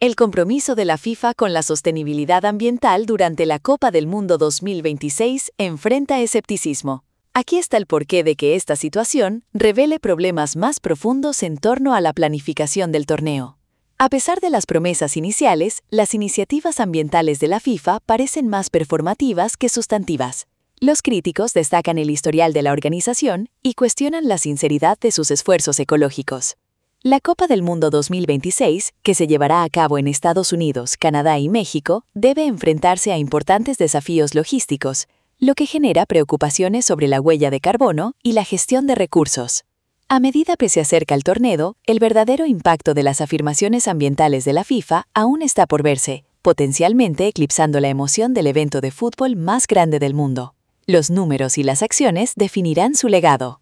El compromiso de la FIFA con la sostenibilidad ambiental durante la Copa del Mundo 2026 enfrenta escepticismo. Aquí está el porqué de que esta situación revele problemas más profundos en torno a la planificación del torneo. A pesar de las promesas iniciales, las iniciativas ambientales de la FIFA parecen más performativas que sustantivas. Los críticos destacan el historial de la organización y cuestionan la sinceridad de sus esfuerzos ecológicos. La Copa del Mundo 2026, que se llevará a cabo en Estados Unidos, Canadá y México, debe enfrentarse a importantes desafíos logísticos, lo que genera preocupaciones sobre la huella de carbono y la gestión de recursos. A medida que se acerca el torneo, el verdadero impacto de las afirmaciones ambientales de la FIFA aún está por verse, potencialmente eclipsando la emoción del evento de fútbol más grande del mundo. Los números y las acciones definirán su legado.